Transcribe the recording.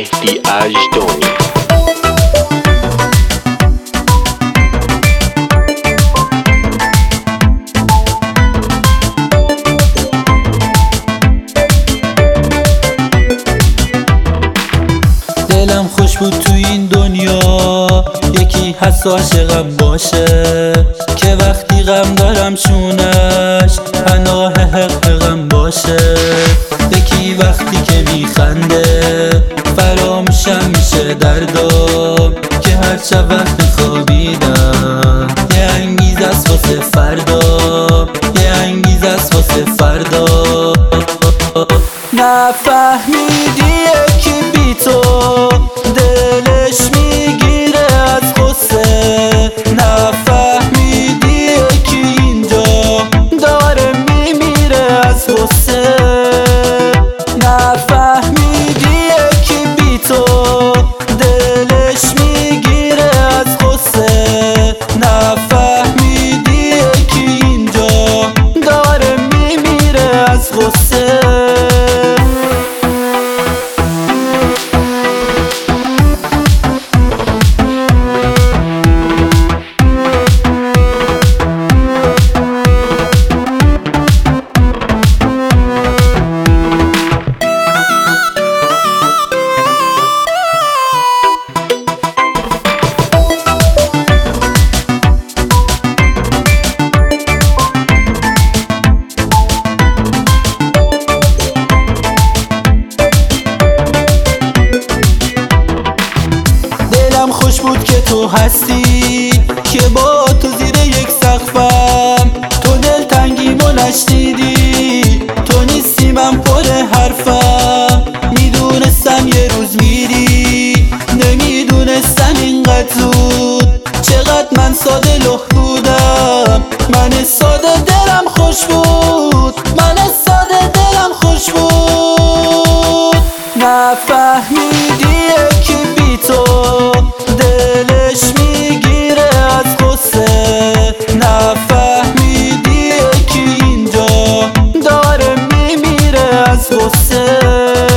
مهدی اژدانی. دلم خوش بود تو این دنیا یکی هست عاشقم باشه، که وقتی غم دارم شونش پناه حقم باشه. یکی وقتی که میخنده فراموشم میشه دردام، که هر شب وقت خوابیدم یه انگیزه است واسه فردا، یه انگیزه است واسه فردا. نفهمیدی یکی بی تو دلش میگیره از غصه، نفهمیدی یکی اینجا داره میمیره از غصه، نفهمیدی یکی بی تو دلش میگیره از غصه، نفهمیدی یکی اینجا داره میمیره از غصه. خوش بود که تو هستی، که با تو زیر یک سقفم، تو دلتنگیمو نشنیدی، تو نیستی من پر حرفم. میدونستم یه روز میری، نمیدونستم اینقدر زود، چقدر من ساده لخ بودم. من ساده دلم خوش بود، من ساده دلم خوش بود. نفهمیدی یکی بی تو دلش میگیره از غصه، نفهمیدی یکی اینجا داره میمیره از غصه.